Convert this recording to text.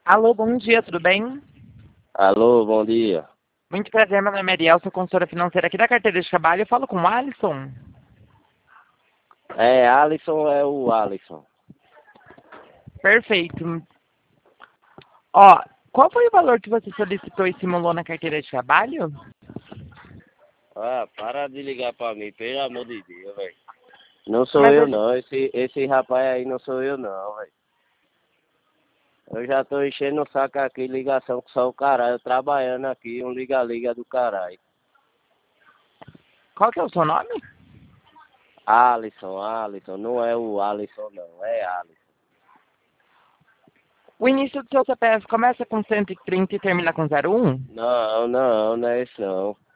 Alô, bom dia, tudo bem? Alô, bom dia. Muito prazer, meu nome é Ariel, sou consultora financeira aqui da carteira de trabalho. Eu falo com o Alisson. É, Alisson é o Alisson. Perfeito. Ó, qual foi o valor que você solicitou e simulou na carteira de trabalho? Ah, para de ligar pra mim, pelo amor de Deus, velho. Não sou Mas eu eu, não, esse rapaz aí não sou eu não, velho. Eu já tô enchendo o saco aqui, ligação com só o caralho, trabalhando aqui, um liga-liga do caralho. qual que é o seu nome? Alisson, não é o Alisson não, é Alisson. O início do seu CPF começa com 130 e termina com 01? Não é isso não.